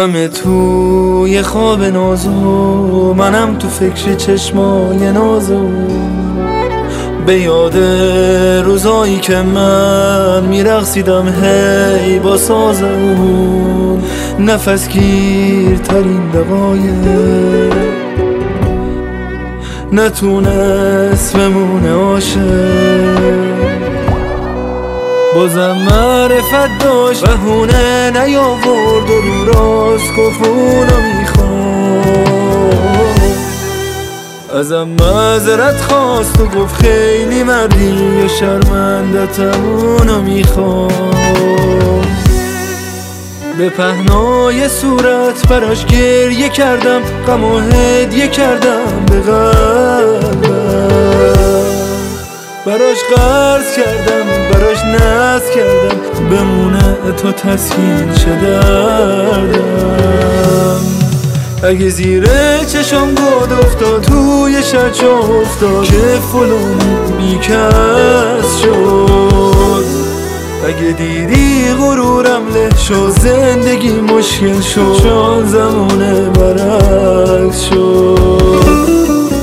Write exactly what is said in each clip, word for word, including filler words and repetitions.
همه توی خواب نازو، منم تو فکر چشمای نازو. به یاد روزایی که من میرقصیدم هی با سازمون، نفس گیر ترین دقایق نتونست بمونه عاشق. بازم معرفت داشت بهونه نیاورد و رو راست گفت اونو میخوام. ازم معذرت خواست و گفت خیلی مردی و شرمندتم اونو میخوام. به پهنای صورت براش گریه کردم، غم و هدیه کردم به قلبم. براش قرض کردم، براش ناز کردم، بمونه تا تسکین شه دردم. اگه زیر چشم گود افتاد توی شرچ افتاد که فلان بیکس شد. اگه دیدی غرورم له شد، زندگی مشکل شد، چون زمونه برعکس شد.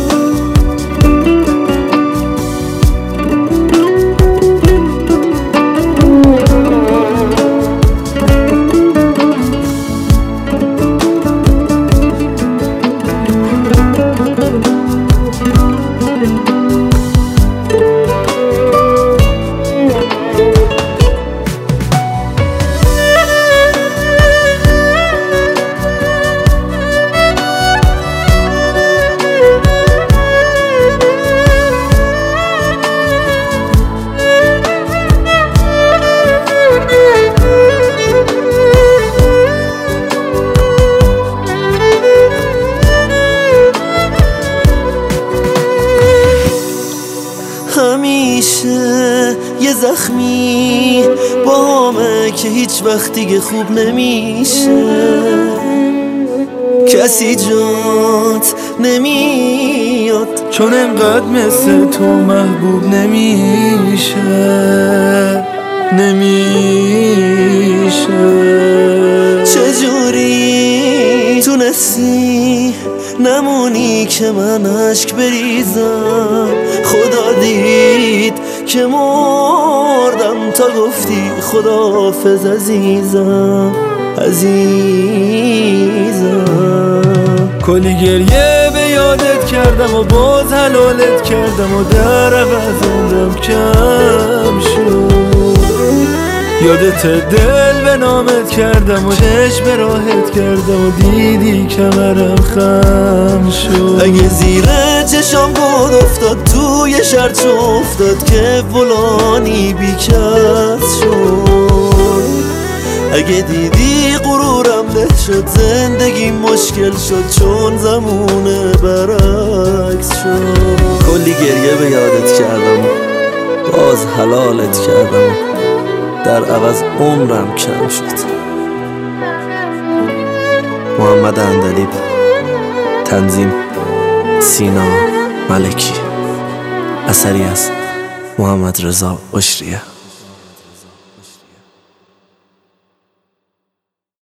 همیشه یه زخمی با همه که هیچ وقت دیگه خوب نمیشه. کسی جات نمیاد چون انقدر مثل تو محبوب نمیشه نمیشه. چجوری تونستی نمونی که من عشق بریزم؟ خدا دید که مردم تا گفتی خداحافظ عزیزم عزیزم. کلی گریه به یادت کردم و باز حلالت کردم و در عوض عمرم کم شد. یادت دل به نامت کردم و چشم به راحت کردم و دیدی کمرم خم شد. اگه زیر چشم بود افتاد توی شرچ افتاد که فلانی بیکس شد. اگه دیدی غرورم له شد، زندگی مشکل شد، چون زمونه برعکس شد. کلی گریه به یادت کردم باز حلالت کردم، در عوض عمرم کم شد. محمد عندلیب، تنظیم سینا ملکی، اثری از محمد رضا اشریه.